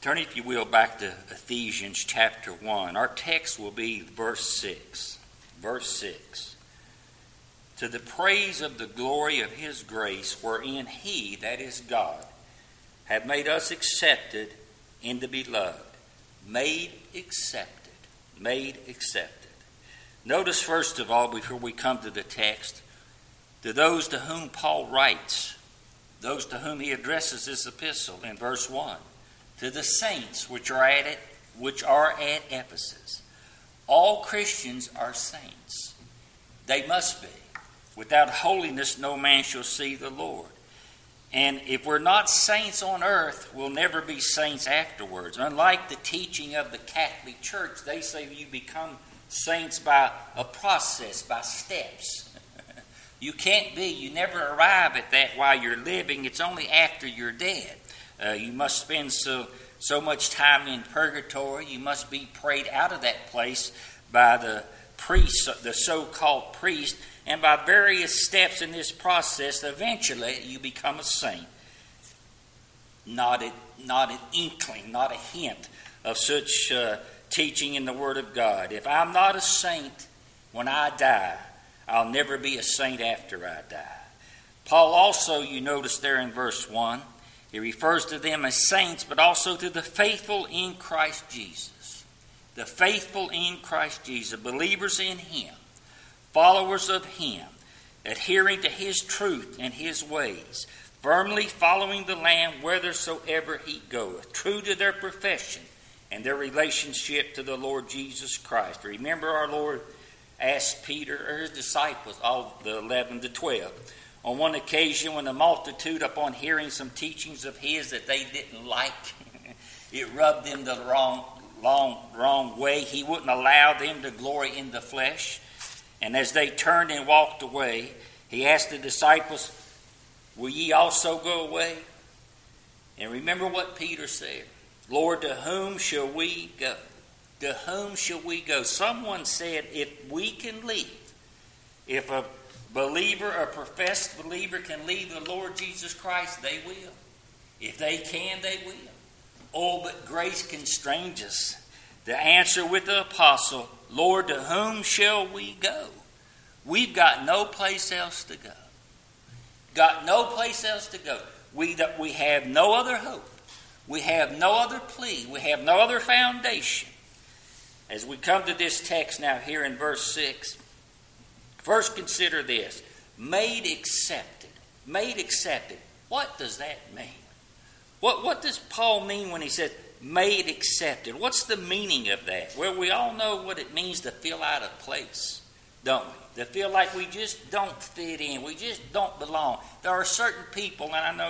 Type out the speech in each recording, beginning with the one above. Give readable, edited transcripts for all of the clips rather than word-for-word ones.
Turn, if you will, back to Ephesians chapter 1. Our text will be verse 6. Verse 6. To the praise of the glory of his grace, wherein he, that is God, hath made us accepted in the beloved. Made accepted. Made accepted. Notice, first of all, before we come to the text, to those to whom Paul writes, those to whom he addresses this epistle in verse 1. To the saints which are at Ephesus. All Christians are saints. They must be. Without holiness no man shall see the Lord. And if we're not saints on earth, we'll never be saints afterwards. Unlike the teaching of the Catholic Church, they say you become saints by a process, by steps. You can't be. You never arrive at that while you're living. It's only after you're dead. You must spend so much time in purgatory. You must be prayed out of that place by the priest, the so-called priest, and by various steps in this process, eventually you become a saint. Not an inkling, not a hint of such teaching in the Word of God. If I'm not a saint when I die, I'll never be a saint after I die. Paul also, you notice there in verse 1, he refers to them as saints, but also to the faithful in Christ Jesus. The faithful in Christ Jesus, believers in him, followers of him, adhering to his truth and his ways, firmly following the Lamb whithersoever he goeth, true to their profession and their relationship to the Lord Jesus Christ. Remember, our Lord asked Peter or his disciples, all the 11 to 12, on one occasion when the multitude, upon hearing some teachings of his that they didn't like, it rubbed them the wrong way. He wouldn't allow them to glory in the flesh. And as they turned and walked away, he asked the disciples, will ye also go away? And remember what Peter said. Lord, to whom shall we go? To whom shall we go? Someone said, if we can leave, if a believer, a professed believer can leave the Lord Jesus Christ, they will. If they can, they will. Oh, but grace constrains us to answer with the apostle, Lord, to whom shall we go? We've got no place else to go. Got no place else to go. We have no other hope. We have no other plea. We have no other foundation. As we come to this text now here in verse 6, first consider this. Made accepted. Made accepted. What does that mean? What does Paul mean when he says made accepted? What's the meaning of that? Well, we all know what it means to feel out of place, don't we? To feel like we just don't fit in. We just don't belong. There are certain people, and I know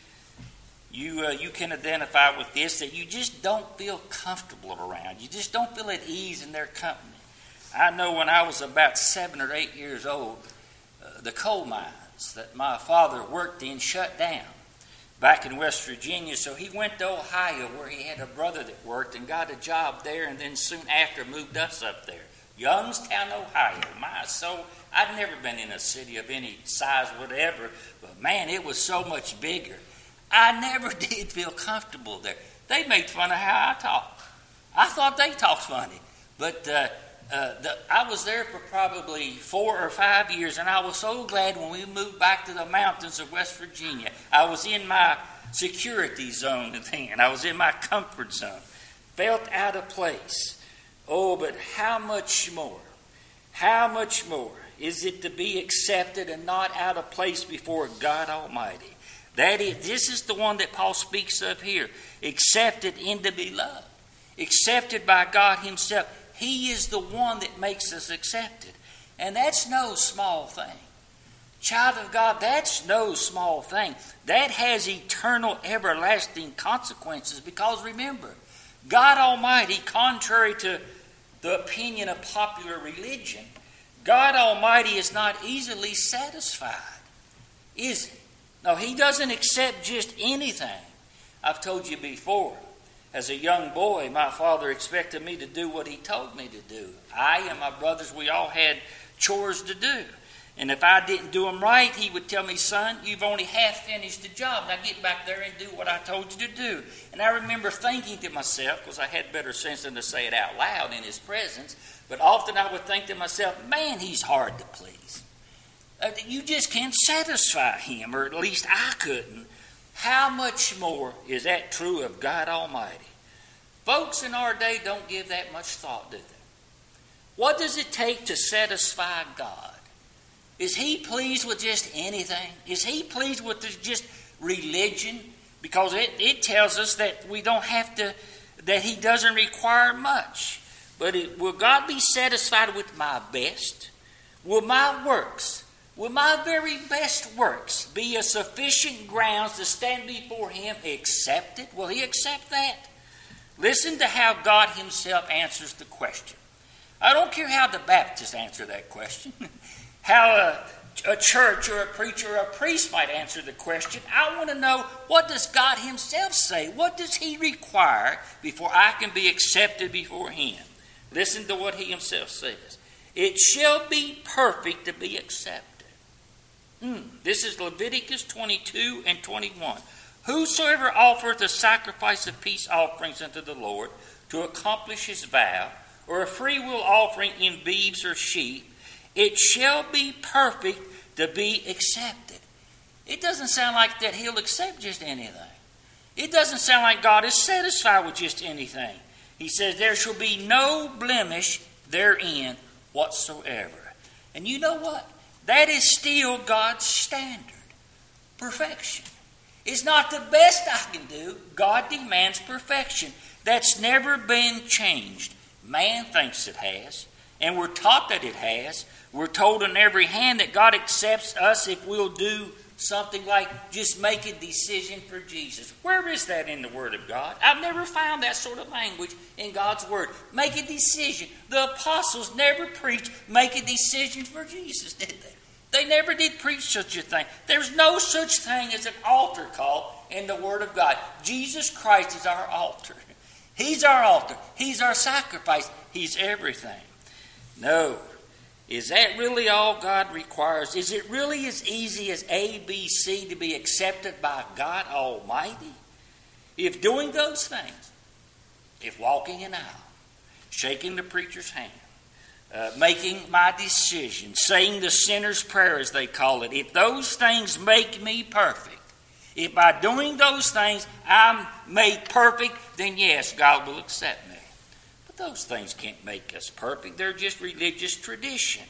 you can identify with this, that you just don't feel comfortable around. You just don't feel at ease in their company. I know when I was about 7 or 8 years old, the coal mines that my father worked in shut down back in West Virginia. So he went to Ohio where he had a brother that worked and got a job there, and then soon after moved us up there. Youngstown, Ohio. My soul, I'd never been in a city of any size whatever, but man, it was so much bigger. I never did feel comfortable there. They made fun of how I talked. I thought they talked funny. But I was there for probably 4 or 5 years, and I was so glad when we moved back to the mountains of West Virginia. I was in my security zone then. I was in my comfort zone. Felt out of place. Oh, but how much more is it to be accepted and not out of place before God Almighty? This is the one that Paul speaks of here. Accepted in the beloved. Accepted by God himself. He is the one that makes us accepted. And that's no small thing. Child of God, that's no small thing. That has eternal, everlasting consequences. Because remember, God Almighty, contrary to the opinion of popular religion, God Almighty is not easily satisfied, is he? No, he doesn't accept just anything. I've told you before, as a young boy, my father expected me to do what he told me to do. I and my brothers, we all had chores to do. And if I didn't do them right, he would tell me, son, you've only half finished the job. Now get back there and do what I told you to do. And I remember thinking to myself, because I had better sense than to say it out loud in his presence, but often I would think to myself, man, he's hard to please. You just can't satisfy him, or at least I couldn't. How much more is that true of God Almighty? Folks in our day don't give that much thought, do they? What does it take to satisfy God? Is he pleased with just anything? Is he pleased with just religion? Because it tells us that we don't have to, that he doesn't require much. But will God be satisfied with my best? Will my works, will my very best works be a sufficient grounds to stand before him accepted? Will he accept that? Listen to how God himself answers the question. I don't care how the Baptists answer that question. How a church or a preacher or a priest might answer the question. I want to know, what does God himself say? What does he require before I can be accepted before him? Listen to what he himself says. It shall be perfect to be accepted. This is Leviticus 22 and 21. Whosoever offereth a sacrifice of peace offerings unto the Lord to accomplish his vow, or a freewill offering in beeves or sheep, it shall be perfect to be accepted. It doesn't sound like that he'll accept just anything. It doesn't sound like God is satisfied with just anything. He says there shall be no blemish therein whatsoever. And you know what? That is still God's standard. Perfection. It's not the best I can do. God demands perfection. That's never been changed. Man thinks it has. And we're taught that it has. We're told on every hand that God accepts us if we'll do something like just make a decision for Jesus. Where is that in the Word of God? I've never found that sort of language in God's Word. Make a decision. The apostles never preached make a decision for Jesus, did they? They never did preach such a thing. There's no such thing as an altar call in the Word of God. Jesus Christ is our altar. He's our altar. He's our sacrifice. He's everything. No. Is that really all God requires? Is it really as easy as A, B, C to be accepted by God Almighty? If doing those things, if walking an aisle, shaking the preacher's hand, making my decision, saying the sinner's prayer as they call it, if those things make me perfect, if by doing those things I'm made perfect, then yes, God will accept me. Those things can't make us perfect. They're just religious tradition.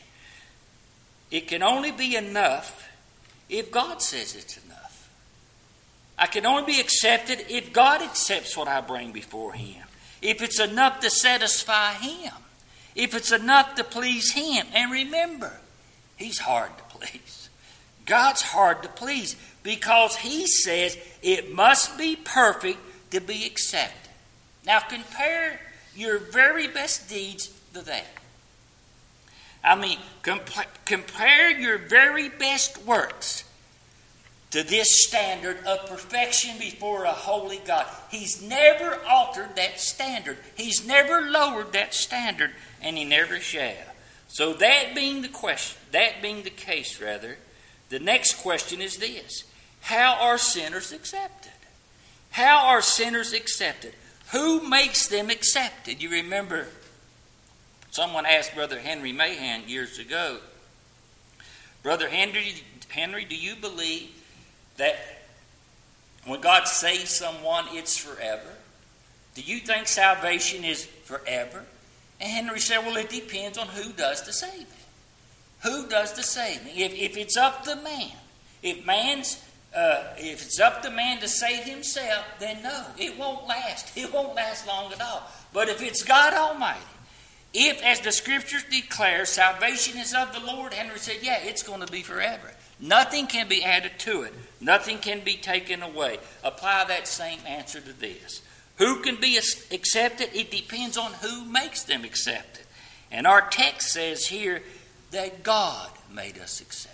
It can only be enough if God says it's enough. I can only be accepted if God accepts what I bring before him. If it's enough to satisfy him. If it's enough to please him. And remember, he's hard to please. God's hard to please because he says it must be perfect to be accepted. Now compare your very best deeds to that. I mean, compare your very best works to this standard of perfection before a holy God. He's never altered that standard. He's never lowered that standard, and he never shall. So that being the case, the next question is this. How are sinners accepted? How are sinners accepted? Who makes them accepted? You remember someone asked Brother Henry Mahan years ago, Brother Henry, do you believe that when God saves someone, it's forever? Do you think salvation is forever? And Henry said, well, it depends on who does the saving. Who does the saving? If it's up to man, if it's up to man to save himself, then no, it won't last. It won't last long at all. But if it's God Almighty, if, as the Scriptures declare, salvation is of the Lord, Henry said, yeah, it's going to be forever. Nothing can be added to it. Nothing can be taken away. Apply that same answer to this. Who can be accepted? It depends on who makes them accepted. And our text says here that God made us accepted.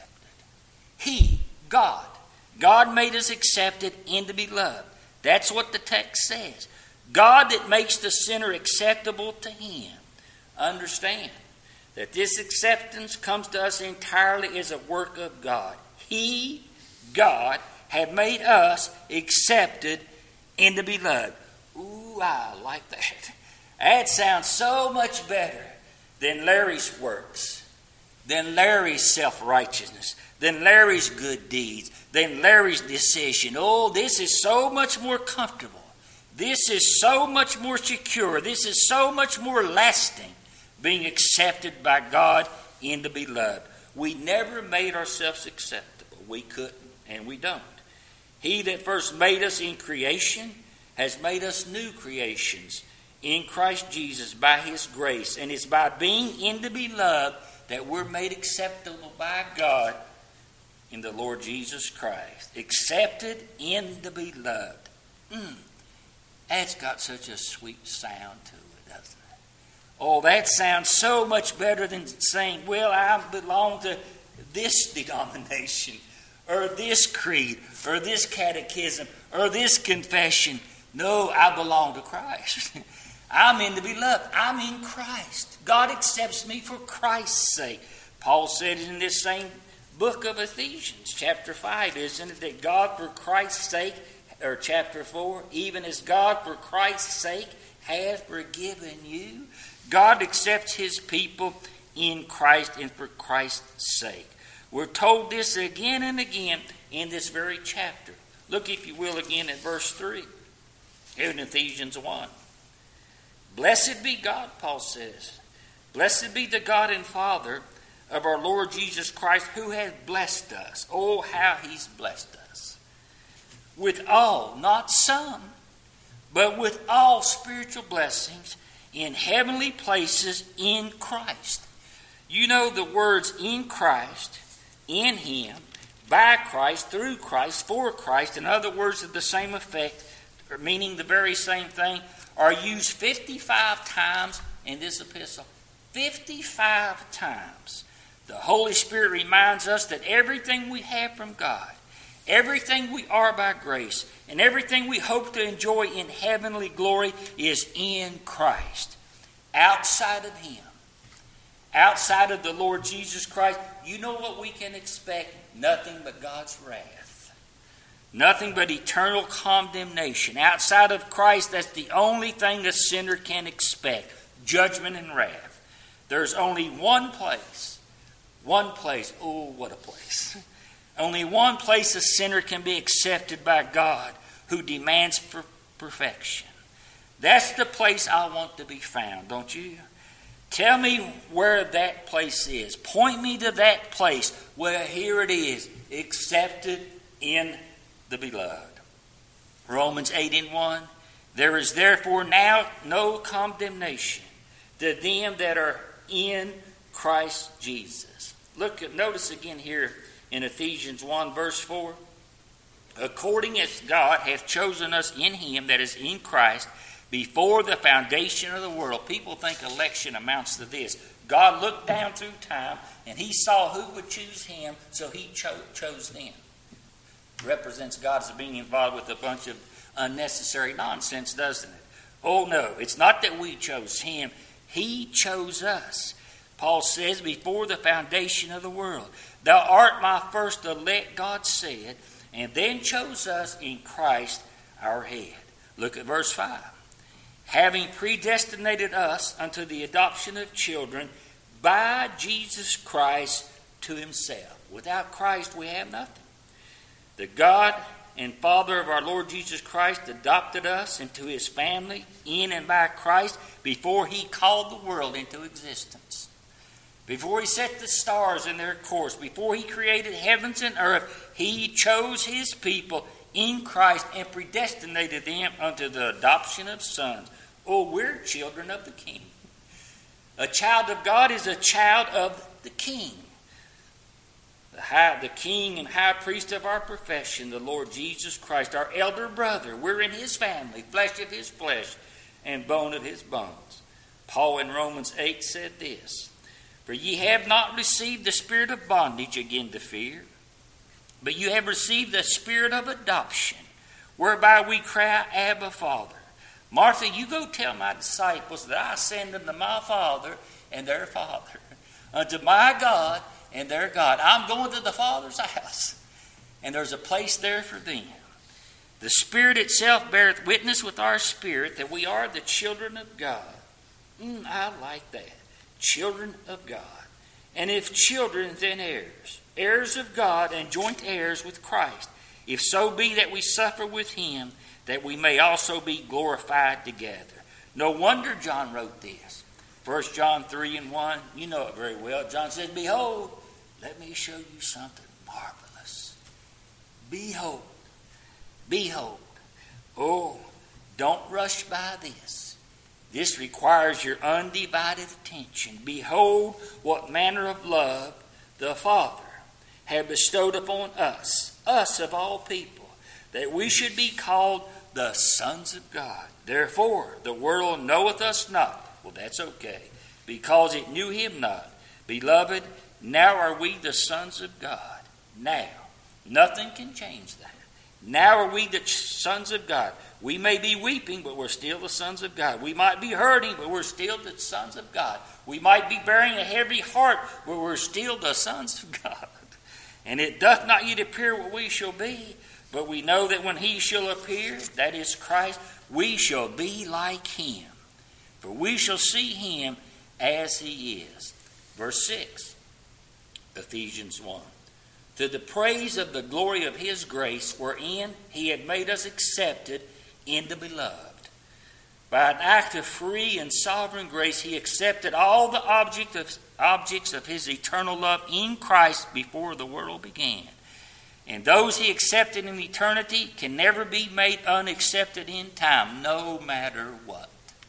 God made us accepted in the beloved. That's what the text says. God that makes the sinner acceptable to him. Understand, that this acceptance comes to us entirely as a work of God. He, God, have made us accepted in the beloved. Ooh, I like that. That sounds so much better than Larry's works, than Larry's self-righteousness, than Larry's good deeds, than Larry's decision. Oh, this is so much more comfortable. This is so much more secure. This is so much more lasting, being accepted by God in the beloved. We never made ourselves acceptable. We couldn't, and we don't. He that first made us in creation has made us new creations in Christ Jesus by His grace. And it's by being in the beloved that we're made acceptable by God in the Lord Jesus Christ. Accepted in the beloved. That's got such a sweet sound to it, doesn't it? Oh, that sounds so much better than saying, well, I belong to this denomination, or this creed, or this catechism, or this confession. No, I belong to Christ. I'm in the beloved. I'm in Christ. God accepts me for Christ's sake. Paul said it in this same book of Ephesians, chapter 5, isn't it? That God for Christ's sake, or chapter 4, even as God for Christ's sake hath forgiven you. God accepts His people in Christ and for Christ's sake. We're told this again and again in this very chapter. Look, if you will, again at verse 3 in Ephesians 1. Blessed be God, Paul says. Blessed be the God and Father of our Lord Jesus Christ, who has blessed us. Oh, how He's blessed us. With all, not some, but with all spiritual blessings in heavenly places in Christ. You know the words in Christ, in Him, by Christ, through Christ, for Christ, and other words of the same effect, or meaning the very same thing, are used 55 times in this epistle. 55 times. The Holy Spirit reminds us that everything we have from God, everything we are by grace, and everything we hope to enjoy in heavenly glory is in Christ. Outside of Him, outside of the Lord Jesus Christ, you know what we can expect? Nothing but God's wrath. Nothing but eternal condemnation. Outside of Christ, that's the only thing a sinner can expect. Judgment and wrath. There's only one place. One place. Oh, what a place. Only one place a sinner can be accepted by God, who demands perfection. That's the place I want to be found, don't you? Tell me where that place is. Point me to that place. Well, here it is. Accepted in the beloved. Romans 8:1. There is therefore now no condemnation to them that are in Christ Jesus. Notice again here in Ephesians 1 verse 4. According as God hath chosen us in Him, that is in Christ, before the foundation of the world. People think election amounts to this. God looked down through time and He saw who would choose Him, so He chose them. Represents God as being involved with a bunch of unnecessary nonsense, doesn't it? Oh no, it's not that we chose Him. He chose us. Paul says, before the foundation of the world. Thou art my first elect, God said, and then chose us in Christ our head. Look at verse 5. Having predestinated us unto the adoption of children by Jesus Christ to Himself. Without Christ we have nothing. The God and Father of our Lord Jesus Christ adopted us into His family in and by Christ before He called the world into existence. Before He set the stars in their course, before He created heavens and earth, He chose His people in Christ and predestinated them unto the adoption of sons. Oh, we're children of the King. A child of God is a child of the King. The King and High Priest of our profession, the Lord Jesus Christ, our elder brother. We're in His family, flesh of His flesh, and bone of His bones. Paul in Romans 8 said this, For ye have not received the spirit of bondage again to fear, but you have received the spirit of adoption, whereby we cry, Abba, Father. Martha, you go tell my disciples that I send them to my Father and their Father. unto my God and their God. I'm going to the Father's house, and there's a place there for them. The Spirit itself beareth witness with our spirit that we are the children of God. I like that. Children of God. And if children, then heirs. Heirs of God and joint heirs with Christ. If so be that we suffer with him, that we may also be glorified together. No wonder John wrote this. 1 John 3:1, you know it very well. John says, behold, let me show you something marvelous. Behold. Behold. Oh, don't rush by this. This requires your undivided attention. Behold, what manner of love the Father hath bestowed upon us of all people, that we should be called the sons of God. Therefore, the world knoweth us not. Well, that's okay, because it knew him not. Beloved, now are we the sons of God. Now. Nothing can change that. Now are we the sons of God. We may be weeping, but we're still the sons of God. We might be hurting, but we're still the sons of God. We might be bearing a heavy heart, but we're still the sons of God. And it doth not yet appear what we shall be, but we know that when he shall appear, that is Christ, we shall be like him. For we shall see him as he is. Verse 6, Ephesians 1. To the praise of the glory of his grace, wherein he had made us accepted in the beloved. By an act of free and sovereign grace, he accepted all the objects of his eternal love in Christ before the world began. And those he accepted in eternity can never be made unaccepted in time, no matter what.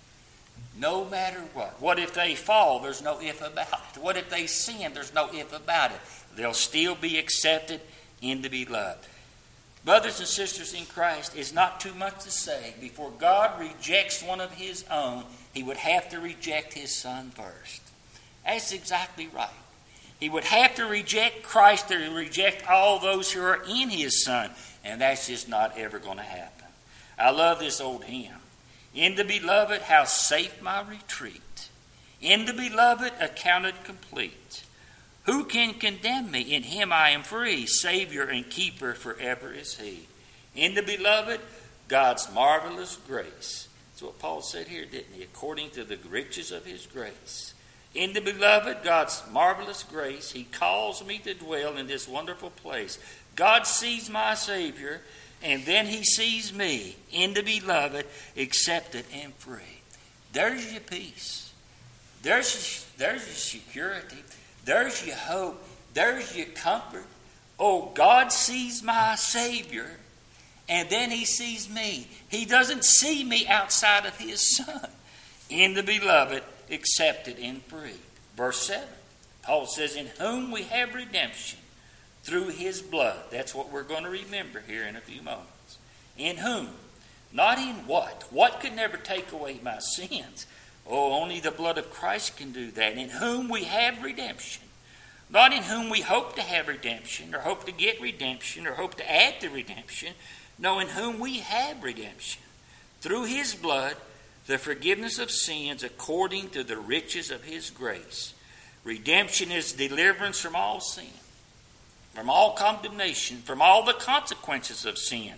No matter what. What if they fall? There's no if about it. What if they sin? There's no if about it. They'll still be accepted in the beloved. Brothers and sisters in Christ, it's not too much to say. Before God rejects one of his own, he would have to reject his son first. That's exactly right. He would have to reject Christ to reject all those who are in his son. And that's just not ever going to happen. I love this old hymn. In the beloved, how safe my retreat. In the beloved, accounted complete. Who can condemn me? In him I am free. Savior and keeper forever is he. In the beloved, God's marvelous grace. That's what Paul said here, didn't he? According to the riches of his grace. In the beloved, God's marvelous grace, he calls me to dwell in this wonderful place. God sees my Savior, and then he sees me in the beloved, accepted and free. There's your peace. There's your security. There's your hope. There's your comfort. Oh, God sees my Savior, and then he sees me. He doesn't see me outside of his son. In the beloved, accepted and free. Verse 7, Paul says, in whom we have redemption through his blood. That's what we're going to remember here in a few moments. In whom? Not in what. What could never take away my sins? Oh, only the blood of Christ can do that. In whom we have redemption. Not in whom we hope to have redemption, or hope to get redemption, or hope to add to redemption. No, in whom we have redemption. Through his blood, the forgiveness of sins according to the riches of his grace. Redemption is deliverance from all sin, from all condemnation, from all the consequences of sin.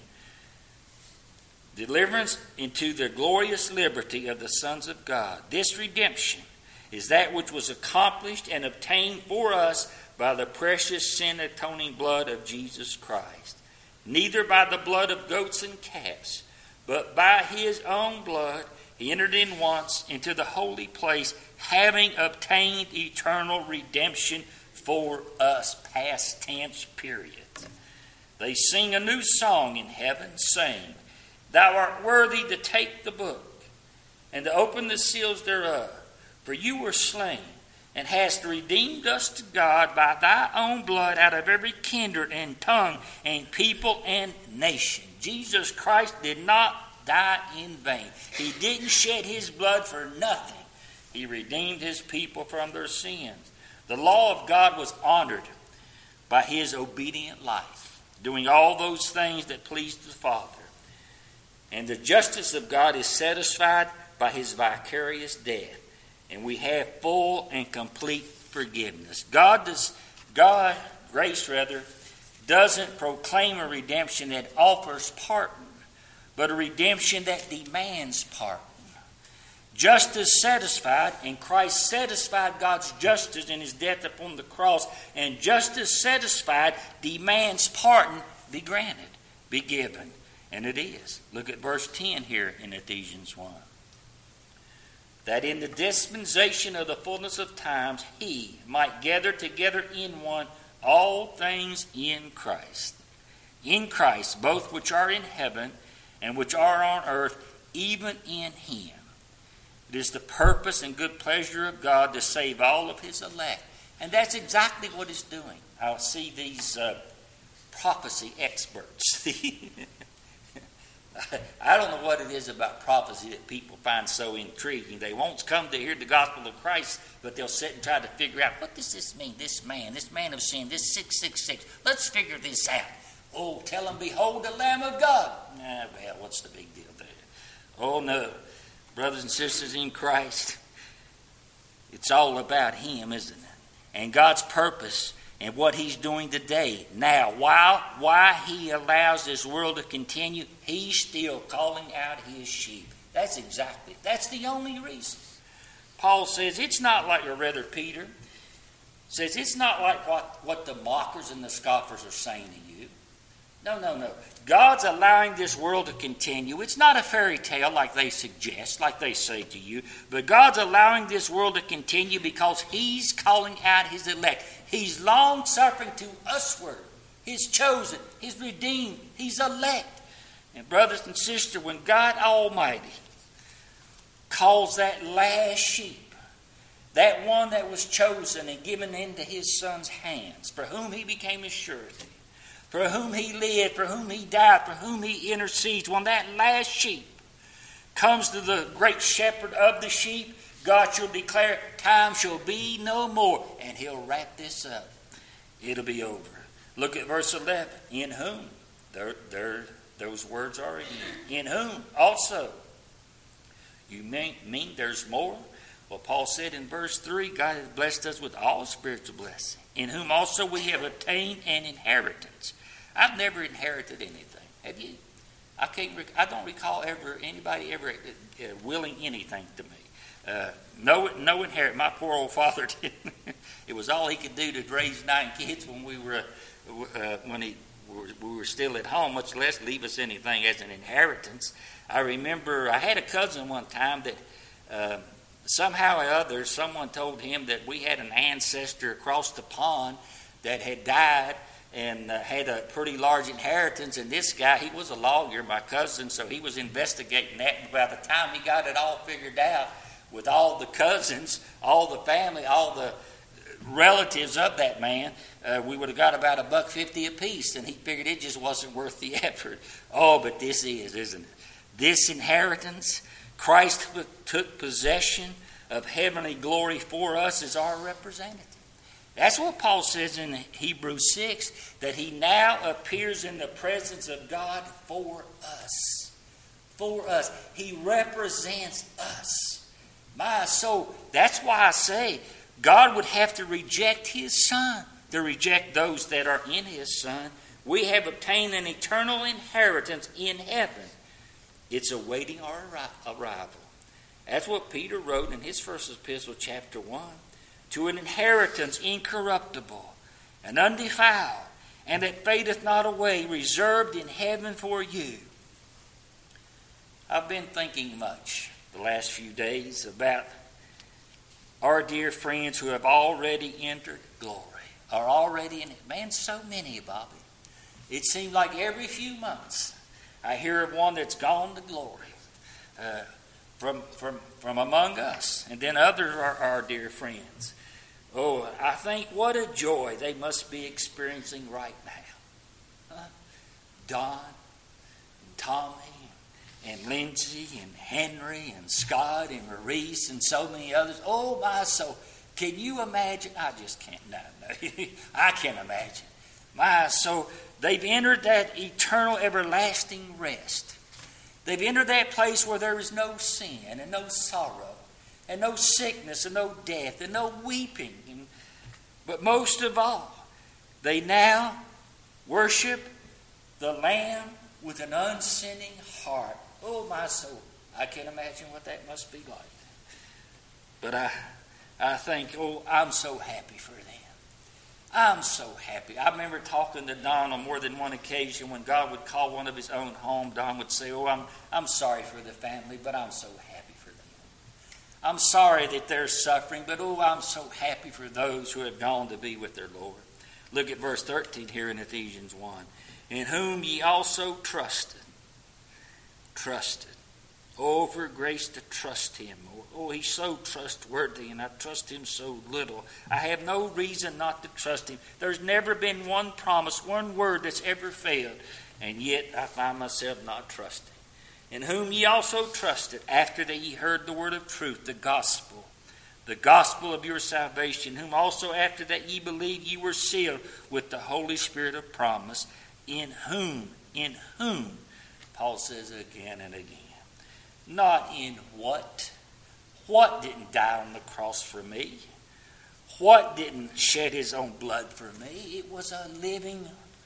Deliverance into the glorious liberty of the sons of God. This redemption is that which was accomplished and obtained for us by the precious sin-atoning blood of Jesus Christ. Neither by the blood of goats and calves, but by his own blood he entered in once into the holy place, having obtained eternal redemption for us. Past tense, period. They sing a new song in heaven, saying, Thou art worthy to take the book and to open the seals thereof. For you were slain and hast redeemed us to God by thy own blood out of every kindred and tongue and people and nation. Jesus Christ did not die in vain. He didn't shed his blood for nothing. He redeemed his people from their sins. The law of God was honored by his obedient life, doing all those things that pleased the Father. And the justice of God is satisfied by his vicarious death. And we have full and complete forgiveness. Grace doesn't proclaim a redemption that offers pardon, but a redemption that demands pardon. Justice satisfied, and Christ satisfied God's justice in his death upon the cross, and justice satisfied demands pardon be granted, be given. And it is. Look at verse 10 here in Ephesians 1. That in the dispensation of the fullness of times he might gather together in one all things in Christ. In Christ, both which are in heaven and which are on earth, even in him. It is the purpose and good pleasure of God to save all of his elect. And that's exactly what he's doing. I see these prophecy experts. I don't know what it is about prophecy that people find so intriguing. They won't come to hear the gospel of Christ, but they'll sit and try to figure out, what does this mean? This man of sin, this 666. Let's figure this out. Oh, tell them, behold the Lamb of God. Well, what's the big deal there? Oh, no. Brothers and sisters in Christ, it's all about him, isn't it? And God's purpose and what he's doing today. Now, why he allows this world to continue, he's still calling out his sheep. That's the only reason. Paul says it's not like, or rather Peter says it's not like what the mockers and the scoffers are saying to you. No. God's allowing this world to continue. It's not a fairy tale like they suggest, like they say to you. But God's allowing this world to continue because he's calling out his elect. He's long-suffering to usward. He's chosen. He's redeemed. He's elect. And brothers and sisters, when God Almighty calls that last sheep, that one that was chosen and given into his Son's hands, for whom he became a surety, for whom he lived, for whom he died, for whom he intercedes, when that last sheep comes to the great shepherd of the sheep, God shall declare, time shall be no more. And he'll wrap this up. It'll be over. Look at verse 11. In whom? Those words are again. In whom also. You mean there's more? Well, Paul said in verse 3, God has blessed us with all spiritual blessings, in whom also we have obtained an inheritance. I've never inherited anything. Have you? I don't recall anybody ever willing anything to me. No inheritance. My poor old father did. It was all he could do to raise 9 kids when we were still at home, much less leave us anything as an inheritance. I remember I had a cousin one time that somehow or other someone told him that we had an ancestor across the pond that had died and had a pretty large inheritance. And this guy, he was a lawyer, my cousin, so he was investigating that. And by the time he got it all figured out with all the cousins, all the family, all the relatives of that man, we would have got about $1.50 apiece. And he figured it just wasn't worth the effort. Oh, but this is, isn't it? This inheritance, Christ took possession of heavenly glory for us as our representative. That's what Paul says in Hebrews 6, that he now appears in the presence of God for us. For us. He represents us. My soul. That's why I say God would have to reject his Son to reject those that are in his Son. We have obtained an eternal inheritance in heaven. It's awaiting our arrival. That's what Peter wrote in his first epistle, chapter 1. To an inheritance incorruptible and undefiled, and that fadeth not away, reserved in heaven for you. I've been thinking much the last few days about our dear friends who have already entered glory, are already in it. Man, so many, Bobby. It seems like every few months I hear of one that's gone to glory from among us. And then others are our dear friends. Oh, I think what a joy they must be experiencing right now. Don and Tommy and Lindsay and Henry and Scott and Maurice and so many others. Oh, my soul. Can you imagine? I just can't. No. I can't imagine. My soul. They've entered that eternal, everlasting rest. They've entered that place where there is no sin and no sorrow and no sickness and no death and no weeping But most of all, they now worship the Lamb with an unsinning heart. Oh, my soul. I can't imagine what that must be like. But I think, oh, I'm so happy for them. I'm so happy. I remember talking to Don on more than one occasion when God would call one of his own home. Don would say, oh, I'm sorry for the family, but I'm so happy for them. I'm sorry that they're suffering, but oh, I'm so happy for those who have gone to be with their Lord. Look at verse 13 here in Ephesians 1. In whom ye also trusted. Trusted. Oh, for grace to trust him. Oh, he's so trustworthy, and I trust him so little. I have no reason not to trust him. There's never been one promise, one word that's ever failed, and yet I find myself not trusting. In whom ye also trusted, after that ye heard the word of truth, the gospel of your salvation, whom also after that ye believed ye were sealed with the Holy Spirit of promise, in whom, Paul says again and again, not in what? What didn't die on the cross for me? What didn't shed his own blood for me? It was a living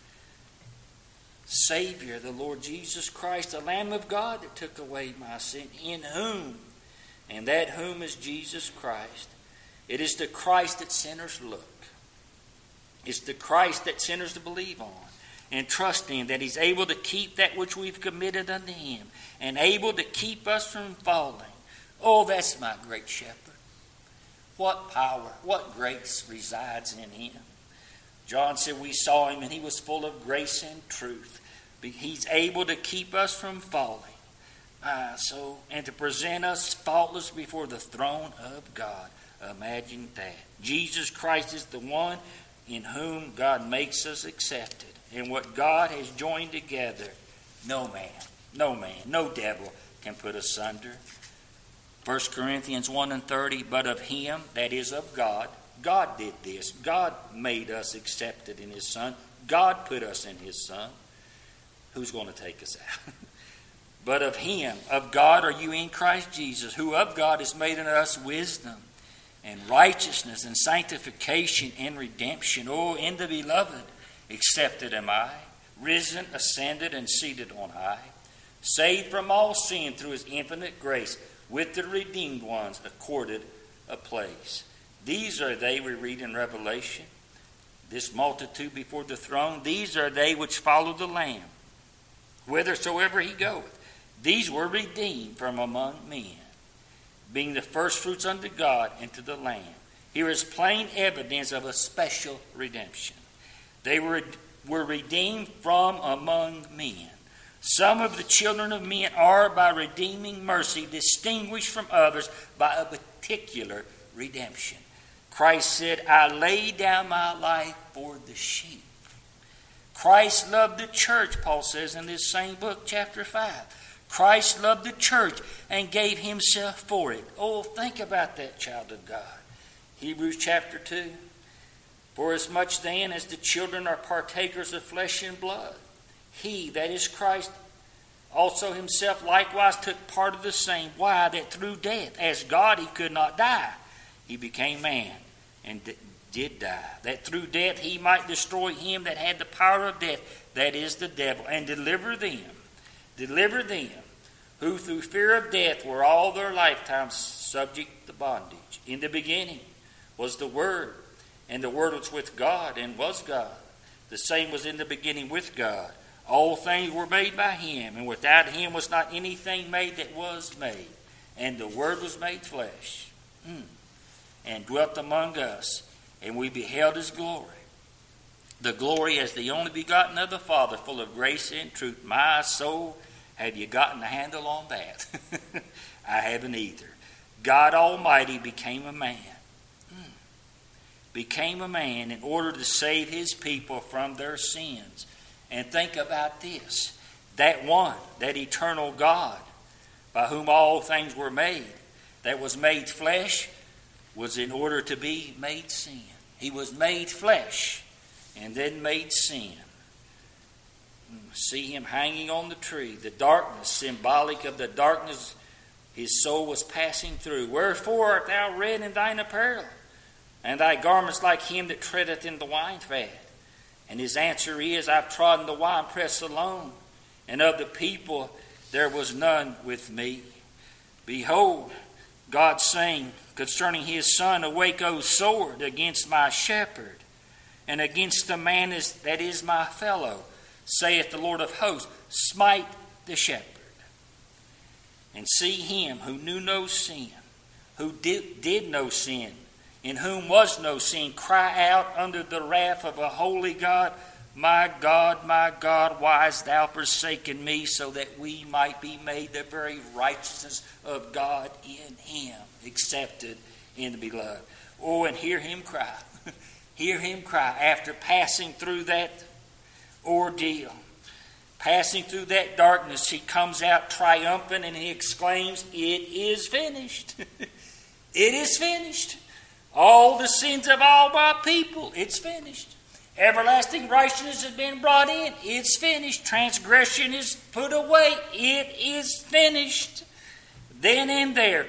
Savior, the Lord Jesus Christ, the Lamb of God that took away my sin. In whom, and that whom is Jesus Christ. It is to Christ that sinners look. It's to Christ that sinners to believe on and trust in, that he's able to keep that which we've committed unto him and able to keep us from falling. Oh, that's my great shepherd. What power, what grace resides in him. John said we saw him and he was full of grace and truth. He's able to keep us from falling. And to present us faultless before the throne of God. Imagine that. Jesus Christ is the one in whom God makes us accepted. And what God has joined together, no man, no devil can put asunder. 1 Corinthians 1:30, but of him, that is of God. God did this. God made us accepted in his Son. God put us in his Son. Who's going to take us out? But of him, of God are you in Christ Jesus, who of God has made in us wisdom and righteousness and sanctification and redemption. Oh, in the beloved, accepted am I, risen, ascended, and seated on high, saved from all sin through his infinite grace, with the redeemed ones accorded a place. These are they, we read in Revelation, this multitude before the throne. These are they which follow the Lamb, whithersoever he goeth. These were redeemed from among men, being the firstfruits unto God and to the Lamb. Here is plain evidence of a special redemption. They were redeemed from among men. Some of the children of men are, by redeeming mercy, distinguished from others by a particular redemption. Christ said, I lay down my life for the sheep. Christ loved the church, Paul says in this same book, chapter 5. Christ loved the church and gave himself for it. Oh, think about that, child of God. Hebrews chapter 2. For as much then as the children are partakers of flesh and blood, he, that is Christ, also himself likewise took part of the same. Why? That through death, as God he could not die, he became man and did die. That through death he might destroy him that had the power of death, that is the devil, and deliver them who through fear of death were all their lifetimes subject to bondage. In the beginning was the Word, and the Word was with God, and was God. The same was in the beginning with God. All things were made by him, and without him was not anything made that was made. And the Word was made flesh, and dwelt among us, and we beheld his glory. The glory as the only begotten of the Father, full of grace and truth. My soul, have you gotten a handle on that? I haven't either. God Almighty became a man. Became a man in order to save his people from their sins. And think about this. That one, that eternal God, by whom all things were made, that was made flesh, was in order to be made sin. He was made flesh and then made sin. See him hanging on the tree. The darkness, symbolic of the darkness his soul was passing through. Wherefore art thou red in thine apparel? and thy garments like him that treadeth in the wine fat. And his answer is, I've trodden the winepress alone, and of the people there was none with me. Behold, God saying concerning his son, Awake, O sword, against my shepherd, and against the man that is my fellow, saith the Lord of hosts, smite the shepherd. And see him who knew no sin, who did no sin, in whom was no sin, cry out under the wrath of a holy God, my God, why hast thou forsaken me, so that we might be made the very righteousness of God in him, accepted in the beloved. Oh, and hear him cry. Hear him cry after passing through that ordeal. Passing through that darkness, he comes out triumphant and he exclaims, It is finished. It is finished. All the sins of all my people, it's finished. Everlasting righteousness has been brought in. It's finished. Transgression is put away. It is finished. Then and there,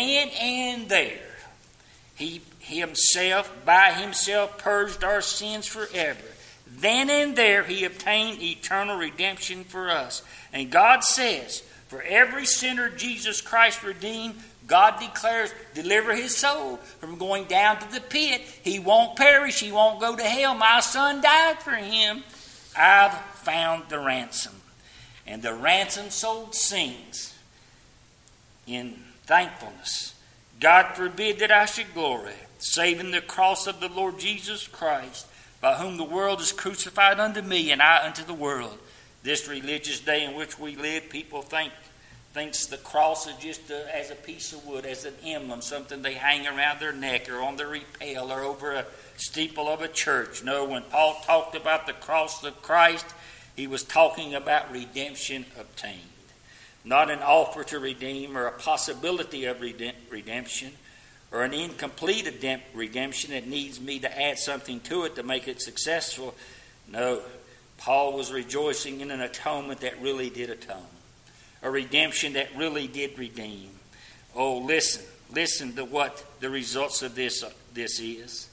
he himself, by himself, purged our sins forever. Then and there, he obtained eternal redemption for us. And God says, for every sinner Jesus Christ redeemed, God declares, deliver his soul from going down to the pit. He won't perish. He won't go to hell. My son died for him. I've found the ransom. And the ransom soul sings in thankfulness. God forbid that I should glory, save in the cross of the Lord Jesus Christ, by whom the world is crucified unto me, and I unto the world. This religious day in which we live, people thinks the cross is just as a piece of wood, as an emblem, something they hang around their neck or on their lapel or over a steeple of a church. No, when Paul talked about the cross of Christ, he was talking about redemption obtained. Not an offer to redeem or a possibility of redemption or an incomplete redemption that needs me to add something to it to make it successful. No, Paul was rejoicing in an atonement that really did atone. A redemption that really did redeem. Oh, listen to what the results of this is.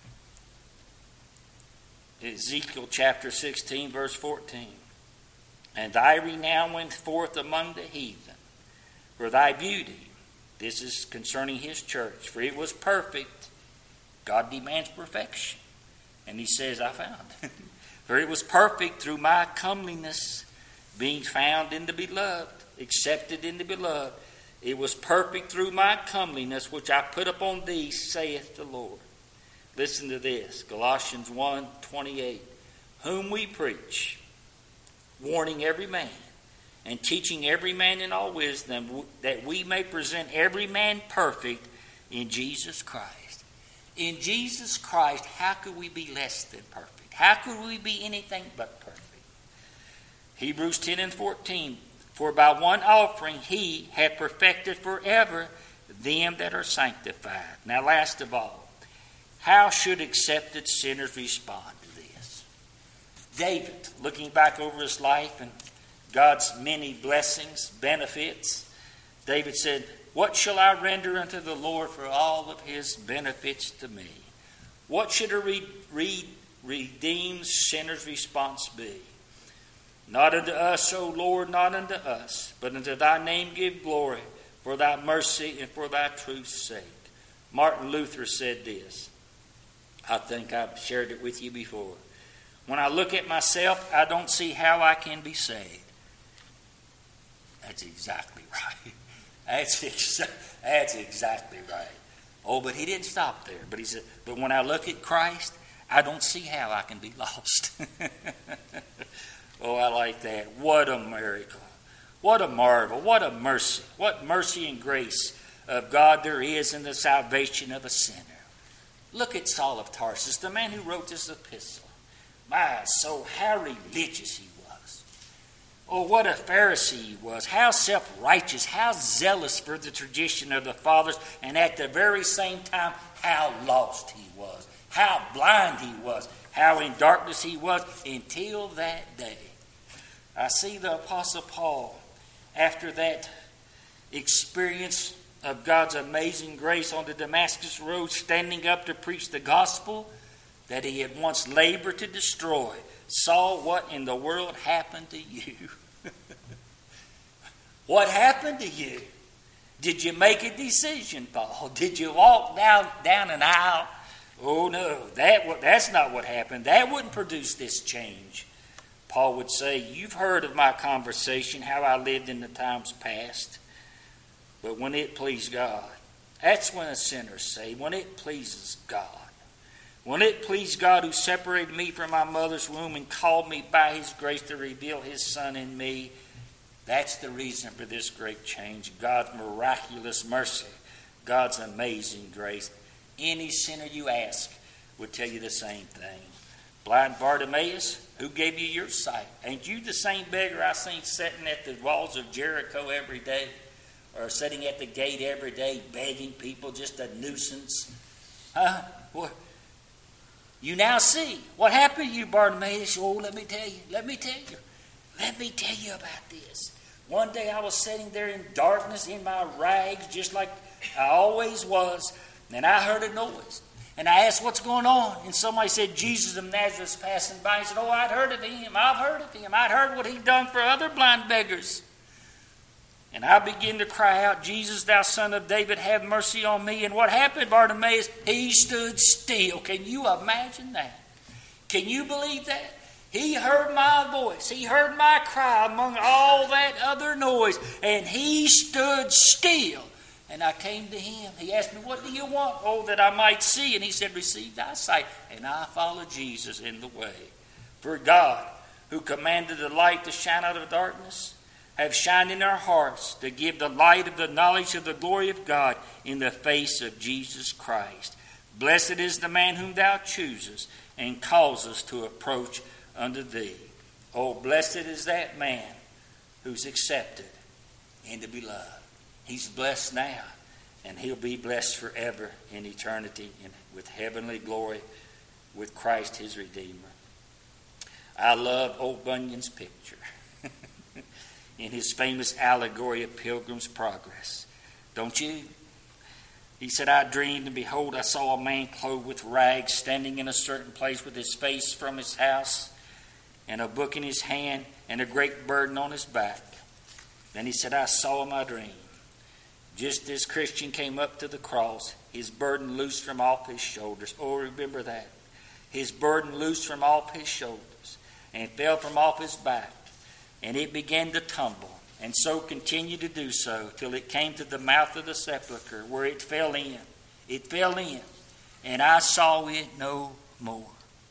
Ezekiel chapter 16, verse 14. And thy renown went forth among the heathen for thy beauty. This is concerning his church. For it was perfect. God demands perfection. And he says, I found. For it was perfect through my comeliness, being found in the beloved, accepted in the beloved. It was perfect through my comeliness, which I put upon thee, saith the Lord. Listen to this, Galatians 1:28. Whom we preach, warning every man, and teaching every man in all wisdom, that we may present every man perfect in Jesus Christ. In Jesus Christ, how could we be less than perfect? How could we be anything but perfect? Hebrews 10:14, for by one offering he hath perfected forever them that are sanctified. Now last of all, how should accepted sinners respond to this? David, looking back over his life and God's many blessings, benefits, David said, what shall I render unto the Lord for all of his benefits to me? What should a redeemed sinner's response be? Not unto us, O Lord, not unto us, but unto thy name give glory, for thy mercy and for thy truth's sake. Martin Luther said this. I think I've shared it with you before. When I look at myself, I don't see how I can be saved. That's exactly right. That's exactly right. Oh, but he didn't stop there. But he said, but when I look at Christ, I don't see how I can be lost. Oh, I like that. What a miracle. What a marvel. What a mercy. What mercy and grace of God there is in the salvation of a sinner. Look at Saul of Tarsus, the man who wrote this epistle. My soul, how religious he was. Oh, what a Pharisee he was. How self-righteous, how zealous for the tradition of the fathers, and at the very same time, how lost he was. How blind he was. How in darkness he was until that day. I see the Apostle Paul, after that experience of God's amazing grace on the Damascus road, standing up to preach the gospel that he had once labored to destroy, saw what in the world happened to you. What happened to you? Did you make a decision, Paul? Did you walk down an aisle? Oh no, that's not what happened. That wouldn't produce this change. Paul would say, you've heard of my conversation, how I lived in the times past. But when it pleased God, that's when a sinner's saved, when it pleases God. When it pleased God who separated me from my mother's womb and called me by his grace to reveal his Son in me, that's the reason for this great change. God's miraculous mercy, God's amazing grace. Any sinner you ask would tell you the same thing. Blind Bartimaeus, who gave you your sight? Ain't you the same beggar I seen sitting at the walls of Jericho every day? Or sitting at the gate every day begging people, just a nuisance? Well, you now see. What happened to you, Bartimaeus? Oh, let me tell you about this. One day I was sitting there in darkness in my rags, just like I always was, and I heard a noise. And I asked, what's going on? And somebody said, Jesus of Nazareth's passing by. He said, oh, I'd heard of him. I've heard of him. I'd heard what he'd done for other blind beggars. And I began to cry out, Jesus, thou son of David, have mercy on me. And what happened, Bartimaeus? He stood still. Can you imagine that? Can you believe that? He heard my voice. He heard my cry among all that other noise. And he stood still. And I came to him. He asked me, what do you want? Oh, that I might see. And he said, receive thy sight. And I followed Jesus in the way. For God, who commanded the light to shine out of darkness, have shined in our hearts to give the light of the knowledge of the glory of God in the face of Jesus Christ. Blessed is the man whom thou choosest and causest to approach unto thee. Oh, blessed is that man who's accepted and to be loved. He's blessed now, and he'll be blessed forever in eternity with heavenly glory with Christ his Redeemer. I love old Bunyan's picture in his famous allegory of Pilgrim's Progress. Don't you? He said, I dreamed, and behold, I saw a man clothed with rags standing in a certain place with his face from his house and a book in his hand and a great burden on his back. Then he said, I saw in my dream, just as Christian came up to the cross, his burden loosed from off his shoulders. Oh, remember that. His burden loosed from off his shoulders and fell from off his back. And it began to tumble, and so continued to do so till it came to the mouth of the sepulchre, where it fell in. It fell in, and I saw it no more.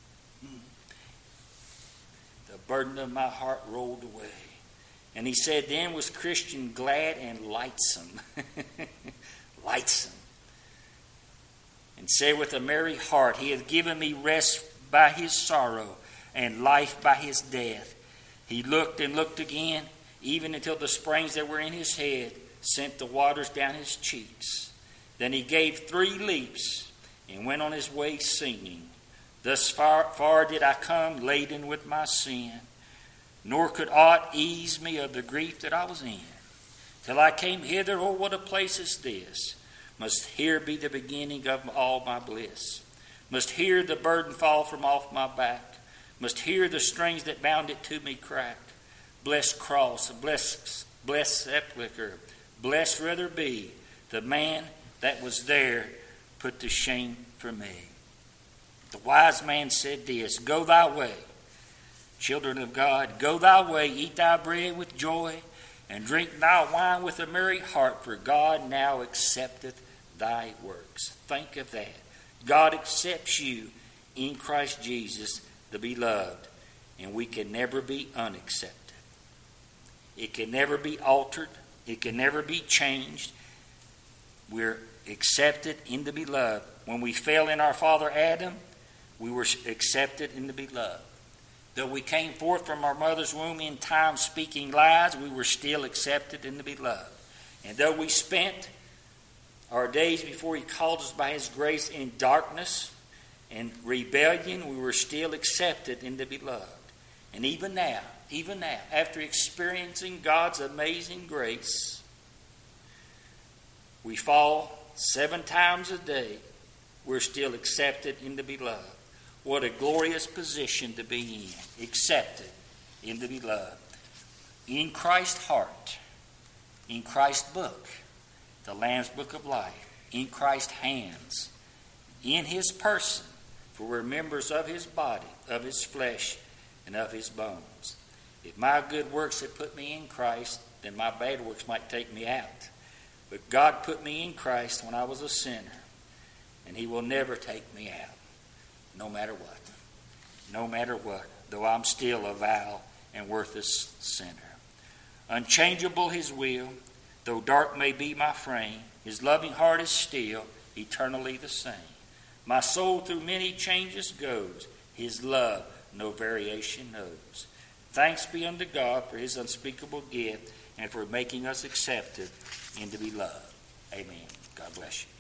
The burden of my heart rolled away. And he said, then was Christian glad and lightsome. Lightsome. And said with a merry heart, he hath given me rest by his sorrow and life by his death. He looked and looked again, even until the springs that were in his head sent the waters down his cheeks. Then he gave 3 leaps and went on his way singing. Thus far did I come laden with my sin, nor could aught ease me of the grief that I was in. Till I came hither, oh, what a place is this! Must here be the beginning of all my bliss. Must here the burden fall from off my back. Must hear the strings that bound it to me crack. Blessed cross, blessed sepulchre, blessed rather be the man that was there put to shame for me. The wise man said this, go thy way, children of God, go thy way, eat thy bread with joy, and drink thy wine with a merry heart, for God now accepteth thy works. Think of that. God accepts you in Christ Jesus, the beloved, and we can never be unaccepted. It can never be altered. It can never be changed. We're accepted in the beloved. When we fell in our father Adam, we were accepted in the beloved. Though we came forth from our mother's womb in time speaking lies, we were still accepted in the beloved. And though we spent our days before he called us by his grace in darkness and rebellion, we were still accepted in the beloved. And even now, after experiencing God's amazing grace, We fall 7 times a day. We're still accepted in the beloved. What a glorious position to be in. Accepted in the beloved. In Christ's heart. In Christ's book. The Lamb's Book of Life. In Christ's hands. In his person. For we're members of his body, of his flesh, and of his bones. If my good works had put me in Christ, then my bad works might take me out. But God put me in Christ when I was a sinner. And he will never take me out. No matter what. No matter what. Though I'm still a vile and worthless sinner. Unchangeable his will. Though dark may be my frame. His loving heart is still eternally the same. My soul through many changes goes. His love no variation knows. Thanks be unto God for his unspeakable gift and for making us accepted in the beloved. Amen. God bless you.